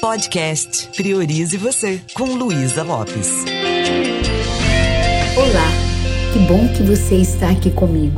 Podcast Priorize Você, com Luísa Lopes. Olá, que bom que você está aqui comigo.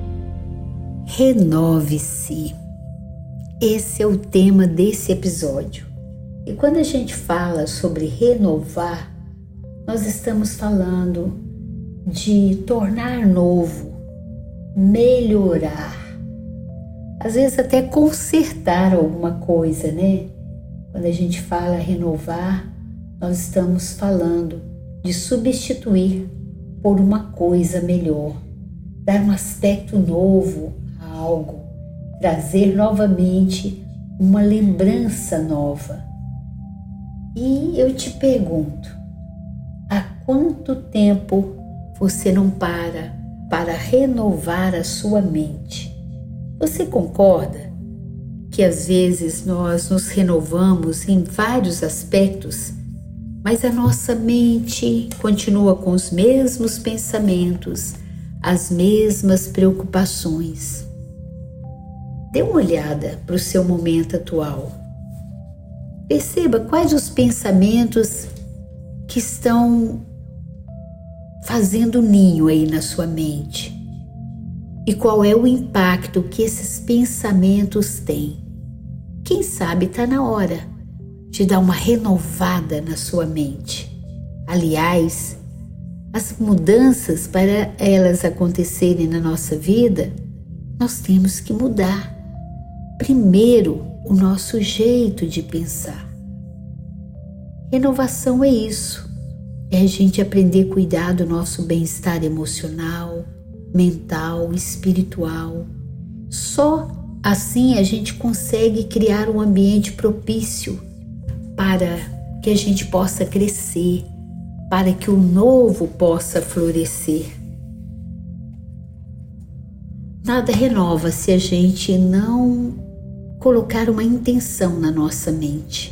Renove-se. Esse é o tema desse episódio. E quando a gente fala sobre renovar, nós estamos falando de tornar novo, melhorar, às vezes até consertar alguma coisa, né? Quando a gente fala renovar, nós estamos falando de substituir por uma coisa melhor, dar um aspecto novo a algo, trazer novamente uma lembrança nova. E eu te pergunto, há quanto tempo você não para renovar a sua mente? Você concorda que às vezes nós nos renovamos em vários aspectos, mas a nossa mente continua com os mesmos pensamentos, as mesmas preocupações? Dê uma olhada para o seu momento atual. Perceba quais os pensamentos que estão fazendo ninho aí na sua mente e qual é o impacto que esses pensamentos têm. Quem sabe está na hora de dar uma renovada na sua mente. Aliás, as mudanças, para elas acontecerem na nossa vida, nós temos que mudar primeiro o nosso jeito de pensar. Renovação é isso, é a gente aprender a cuidar do nosso bem-estar emocional, mental, espiritual. Só assim a gente consegue criar um ambiente propício para que a gente possa crescer, para que o novo possa florescer. Nada renova se a gente não colocar uma intenção na nossa mente.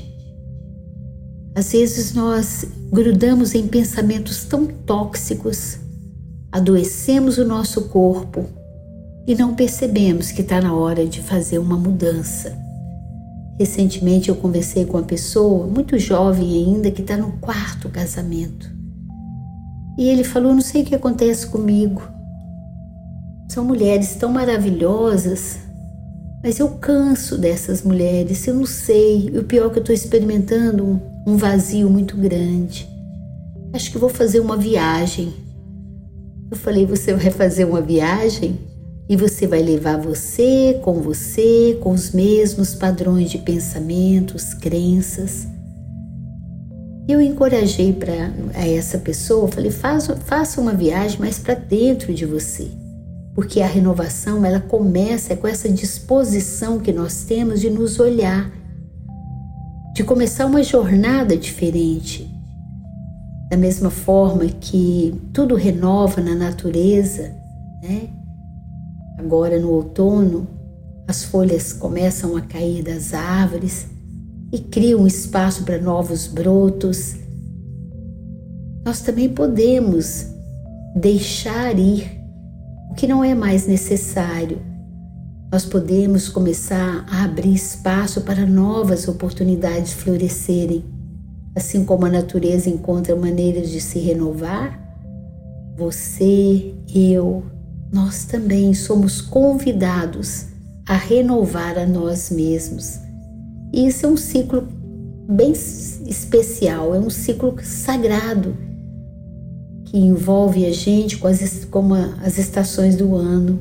Às vezes nós grudamos em pensamentos tão tóxicos, adoecemos o nosso corpo e não percebemos que está na hora de fazer uma mudança. Recentemente eu conversei com uma pessoa muito jovem ainda que está no 4º casamento. E ele falou, não sei o que acontece comigo. São mulheres tão maravilhosas, mas eu canso dessas mulheres, eu não sei. E o pior é que eu estou experimentando um vazio muito grande. Acho que vou fazer uma viagem. Eu falei, você vai fazer uma viagem e você vai levar você, com os mesmos padrões de pensamentos, crenças. Eu encorajei a essa pessoa, falei, faça uma viagem mais para dentro de você. Porque a renovação, ela começa com essa disposição que nós temos de nos olhar, de começar uma jornada diferente. Da mesma forma que tudo renova na natureza, né? Agora no outono, as folhas começam a cair das árvores e criam um espaço para novos brotos. Nós também podemos deixar ir o que não é mais necessário. Nós podemos começar a abrir espaço para novas oportunidades florescerem. Assim como a natureza encontra maneiras de se renovar, você, eu, nós também somos convidados a renovar a nós mesmos. E isso é um ciclo bem especial, é um ciclo sagrado que envolve a gente como as estações do ano.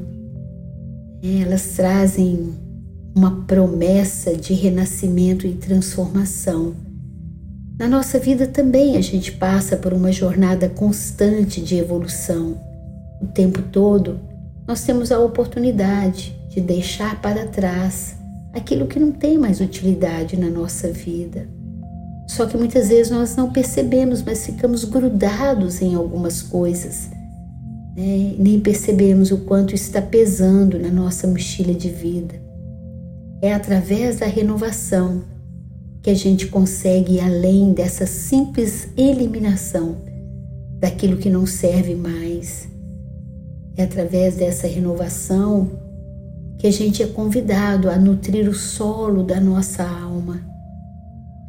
Elas trazem uma promessa de renascimento e transformação. Na nossa vida também a gente passa por uma jornada constante de evolução. O tempo todo nós temos a oportunidade de deixar para trás aquilo que não tem mais utilidade na nossa vida. Só que muitas vezes nós não percebemos, mas ficamos grudados em algumas coisas, né? Nem percebemos o quanto está pesando na nossa mochila de vida. É através da renovação que a gente consegue ir além dessa simples eliminação daquilo que não serve mais. É através dessa renovação que a gente é convidado a nutrir o solo da nossa alma,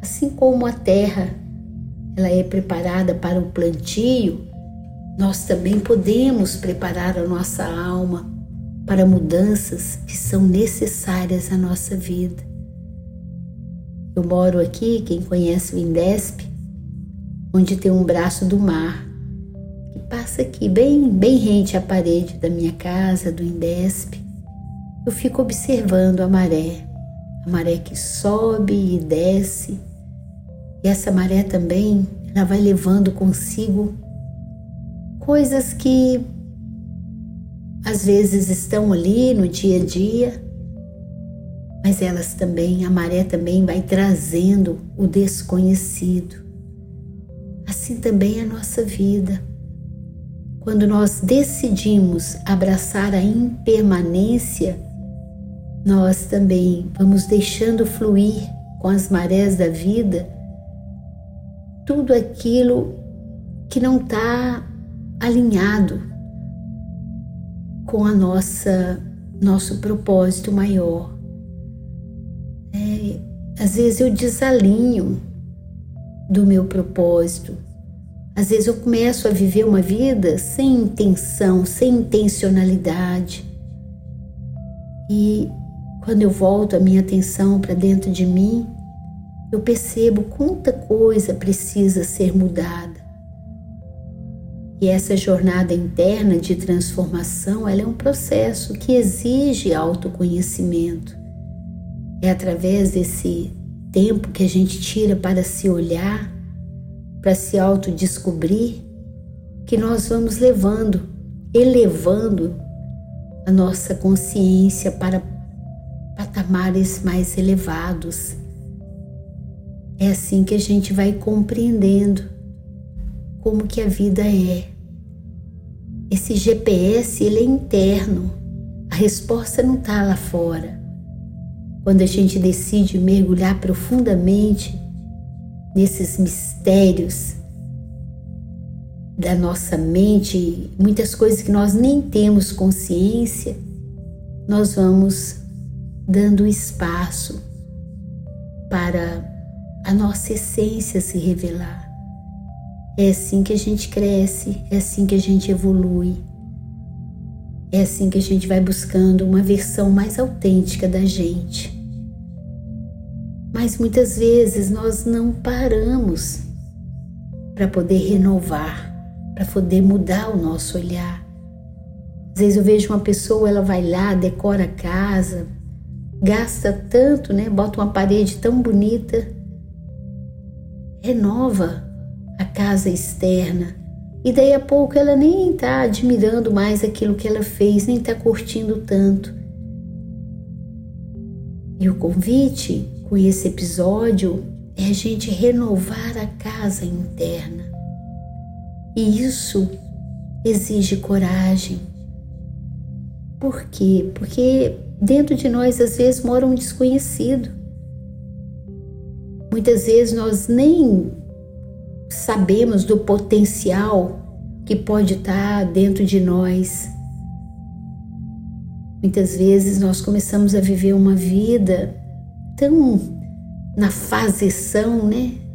Assim como a terra ela é preparada para o plantio, nós também podemos preparar a nossa alma para mudanças que são necessárias à nossa vida. Eu moro aqui, quem conhece o Indesp, onde tem um braço do mar, que passa aqui bem rente à parede da minha casa, do Indesp. Eu fico observando a maré que sobe e desce, e essa maré também, ela vai levando consigo coisas que às vezes estão ali no dia a dia, mas a maré também vai trazendo o desconhecido. Assim também é a nossa vida. Quando nós decidimos abraçar a impermanência, nós também vamos deixando fluir com as marés da vida tudo aquilo que não está alinhado com a nosso propósito maior. Às vezes eu desalinho do meu propósito. Às vezes eu começo a viver uma vida sem intenção, sem intencionalidade. E quando eu volto a minha atenção para dentro de mim, eu percebo quanta coisa precisa ser mudada. E essa jornada interna de transformação, ela é um processo que exige autoconhecimento. É através desse tempo que a gente tira para se olhar, para se autodescobrir, que nós vamos elevando a nossa consciência para patamares mais elevados. É assim que a gente vai compreendendo como que a vida é. Esse GPS, ele é interno. A resposta não está lá fora. Quando a gente decide mergulhar profundamente nesses mistérios da nossa mente, muitas coisas que nós nem temos consciência, nós vamos dando espaço para a nossa essência se revelar. É assim que a gente cresce, é assim que a gente evolui, é assim que a gente vai buscando uma versão mais autêntica da gente. Mas muitas vezes nós não paramos para poder renovar, para poder mudar o nosso olhar. Às vezes eu vejo uma pessoa, ela vai lá, decora a casa, gasta tanto, bota uma parede tão bonita, renova a casa externa, e daí a pouco ela nem está admirando mais aquilo que ela fez, nem está curtindo tanto. E o convite com esse episódio é a gente renovar a casa interna. E isso exige coragem. Por quê? Porque dentro de nós às vezes mora um desconhecido. Muitas vezes nós nem sabemos do potencial que pode estar dentro de nós. Muitas vezes nós começamos a viver uma vida tão na faseção,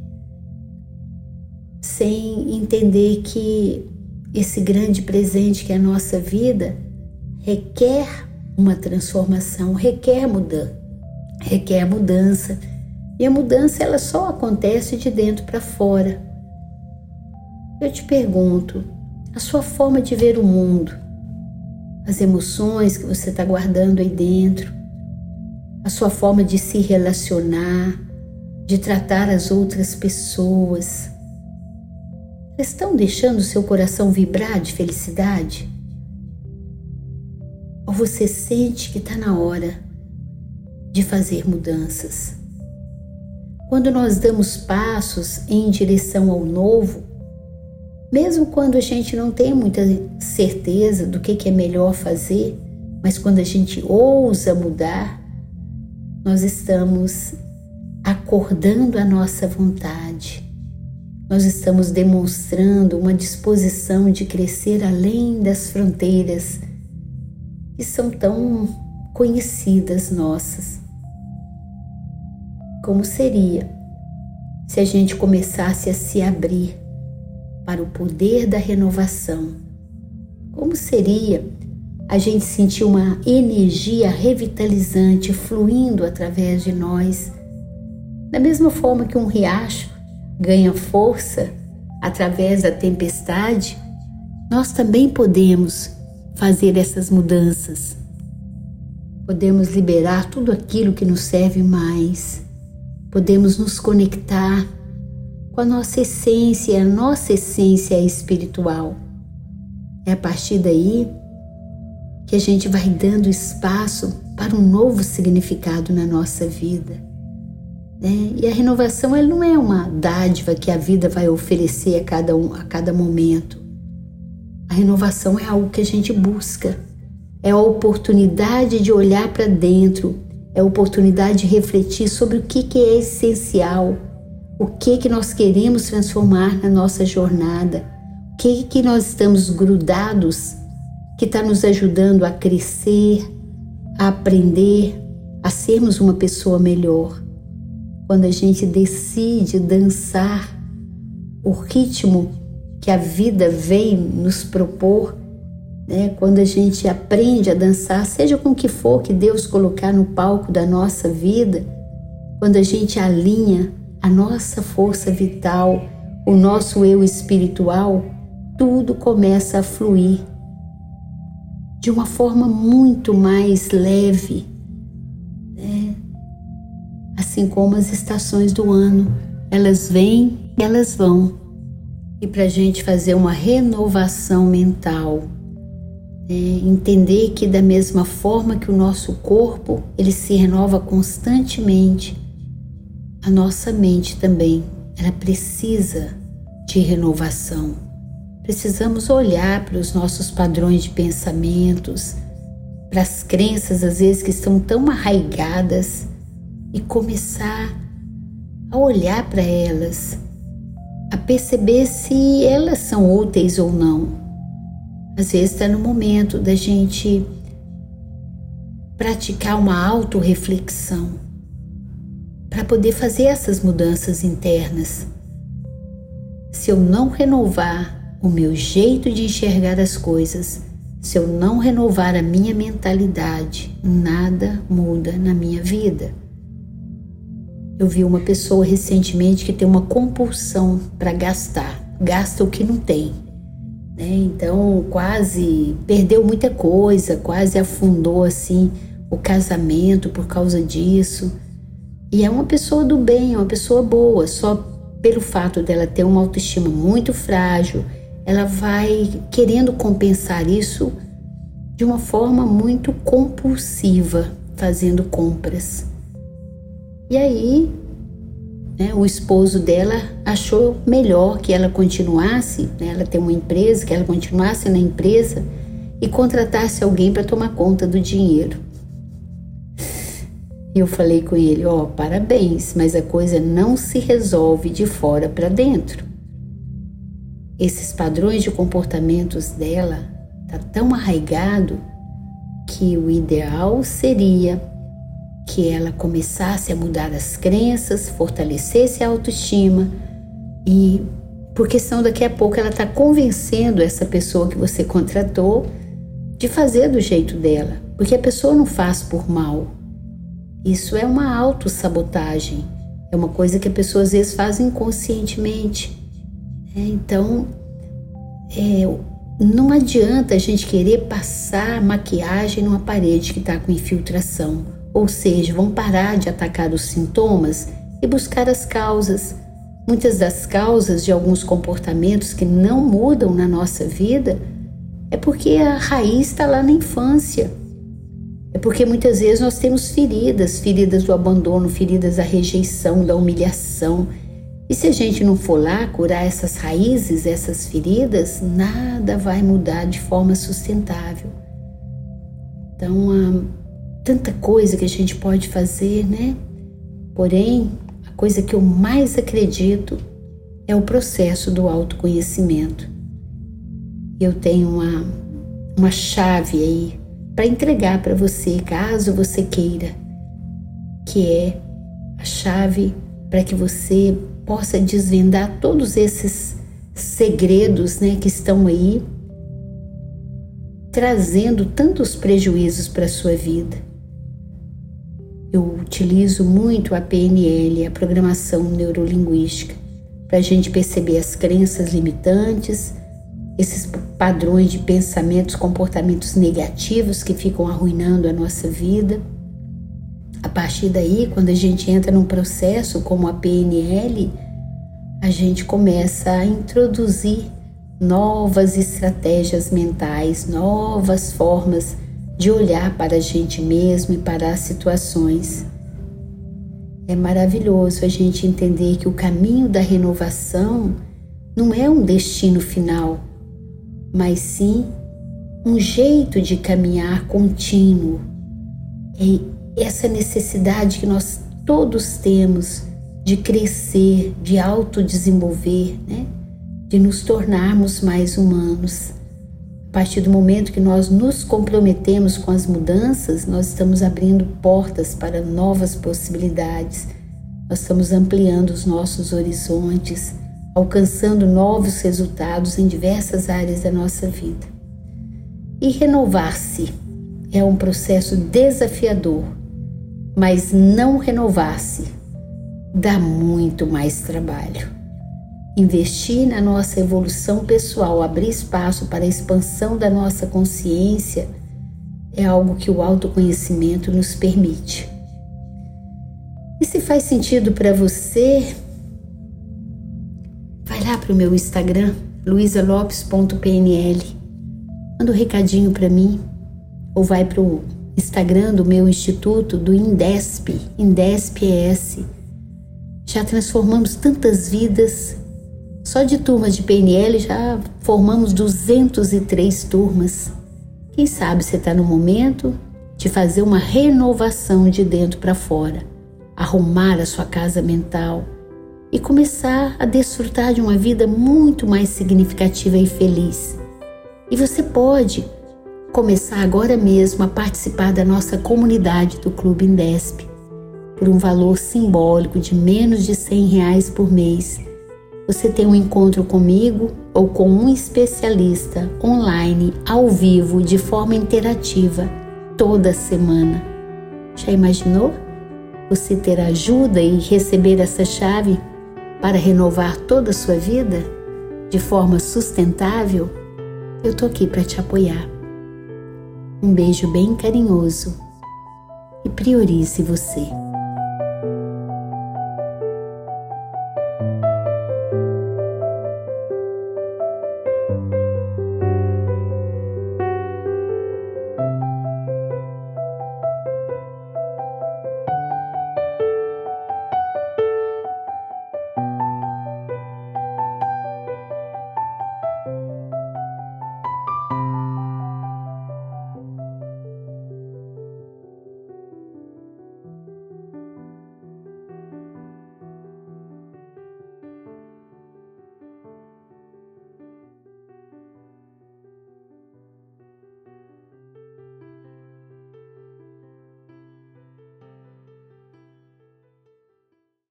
sem entender que esse grande presente que é a nossa vida requer uma transformação, requer mudança. E a mudança ela só acontece de dentro para fora. Eu te pergunto, a sua forma de ver o mundo, as emoções que você está guardando aí dentro, a sua forma de se relacionar, de tratar as outras pessoas, estão deixando o seu coração vibrar de felicidade? Ou você sente que está na hora de fazer mudanças? Quando nós damos passos em direção ao novo, mesmo quando a gente não tem muita certeza do que é melhor fazer, mas quando a gente ousa mudar, nós estamos acordando a nossa vontade. Nós estamos demonstrando uma disposição de crescer além das fronteiras que são tão conhecidas nossas. Como seria se a gente começasse a se abrir para o poder da renovação? Como seria a gente sentir uma energia revitalizante fluindo através de nós? Da mesma forma que um riacho ganha força através da tempestade, nós também podemos fazer essas mudanças. Podemos liberar tudo aquilo que nos serve mais. Podemos nos conectar com a nossa essência é espiritual. É a partir daí que a gente vai dando espaço para um novo significado na nossa vida, né? E a renovação, ela não é uma dádiva que a vida vai oferecer a cada momento. A renovação é algo que a gente busca. É a oportunidade de olhar para dentro, é a oportunidade de refletir sobre o que é essencial, o que nós queremos transformar na nossa jornada, o que nós estamos grudados, que está nos ajudando a crescer, a aprender, a sermos uma pessoa melhor. Quando a gente decide dançar o ritmo que a vida vem nos propor, né? Quando a gente aprende a dançar, seja com o que for que Deus colocar no palco da nossa vida, quando a gente alinha a nossa força vital, o nosso eu espiritual, tudo começa a fluir de uma forma muito mais leve, né? Assim como as estações do ano, elas vêm e elas vão. E para a gente fazer uma renovação mental, entender que da mesma forma que o nosso corpo, ele se renova constantemente, a nossa mente também, ela precisa de renovação. Precisamos olhar para os nossos padrões de pensamentos, para as crenças às vezes que estão tão arraigadas e começar a olhar para elas, a perceber se elas são úteis ou não. Às vezes está no momento da gente praticar uma autorreflexão para poder fazer essas mudanças internas. Se eu não renovar o meu jeito de enxergar as coisas, se eu não renovar a minha mentalidade, nada muda na minha vida. Eu vi uma pessoa recentemente que tem uma compulsão para gastar, gasta o que não tem, né? Então quase perdeu muita coisa, quase afundou assim o casamento por causa disso. E é uma pessoa do bem, é uma pessoa boa, só pelo fato dela ter uma autoestima muito frágil, ela vai querendo compensar isso de uma forma muito compulsiva, fazendo compras. E aí, né, o esposo dela achou melhor que ela continuasse, né, ela tem uma empresa, que ela continuasse na empresa e contratasse alguém para tomar conta do dinheiro. E eu falei com ele, parabéns, mas a coisa não se resolve de fora para dentro. Esses padrões de comportamentos dela tá tão arraigado que o ideal seria que ela começasse a mudar as crenças, fortalecesse a autoestima e, porque senão daqui a pouco ela está convencendo essa pessoa que você contratou de fazer do jeito dela, porque a pessoa não faz por mal. Isso é uma autossabotagem, é uma coisa que a pessoa às vezes faz inconscientemente. Então, não adianta a gente querer passar maquiagem numa parede que está com infiltração. Ou seja, vamos parar de atacar os sintomas e buscar as causas. Muitas das causas de alguns comportamentos que não mudam na nossa vida é porque a raiz está lá na infância. É porque muitas vezes nós temos feridas do abandono, feridas da rejeição, da humilhação. E se a gente não for lá curar essas raízes, essas feridas, nada vai mudar de forma sustentável. Então, tanta coisa que a gente pode fazer, né? Porém, a coisa que eu mais acredito é o processo do autoconhecimento. Eu tenho uma chave aí para entregar para você, caso você queira, que é a chave para que você possa desvendar todos esses segredos, né, que estão aí trazendo tantos prejuízos para a sua vida. Eu utilizo muito a PNL, a programação neurolinguística, para a gente perceber as crenças limitantes, esses padrões de pensamentos, comportamentos negativos que ficam arruinando a nossa vida. A partir daí, quando a gente entra num processo como a PNL, a gente começa a introduzir novas estratégias mentais, novas formas de olhar para a gente mesmo e para as situações. É maravilhoso a gente entender que o caminho da renovação não é um destino final, mas sim um jeito de caminhar contínuo. É essa necessidade que nós todos temos de crescer, de autodesenvolver, né? De nos tornarmos mais humanos. A partir do momento que nós nos comprometemos com as mudanças, nós estamos abrindo portas para novas possibilidades, nós estamos ampliando os nossos horizontes, alcançando novos resultados em diversas áreas da nossa vida. E renovar-se é um processo desafiador, mas não renovar-se dá muito mais trabalho. Investir na nossa evolução pessoal, abrir espaço para a expansão da nossa consciência é algo que o autoconhecimento nos permite. E se faz sentido para você, vai lá para o meu Instagram, luisalopes.pnl, manda um recadinho para mim, ou vai para o Instagram do meu instituto, do Indesp ES. Já transformamos tantas vidas. Só de turmas de PNL já formamos 203 turmas. Quem sabe você está no momento de fazer uma renovação de dentro para fora, arrumar a sua casa mental e começar a desfrutar de uma vida muito mais significativa e feliz. E você pode começar agora mesmo a participar da nossa comunidade do Clube Indesp por um valor simbólico de menos de R$100 por mês. Você tem um encontro comigo ou com um especialista online, ao vivo, de forma interativa, toda semana. Já imaginou? Você ter ajuda e receber essa chave para renovar toda a sua vida de forma sustentável? Eu tô aqui para te apoiar. Um beijo bem carinhoso e priorize você.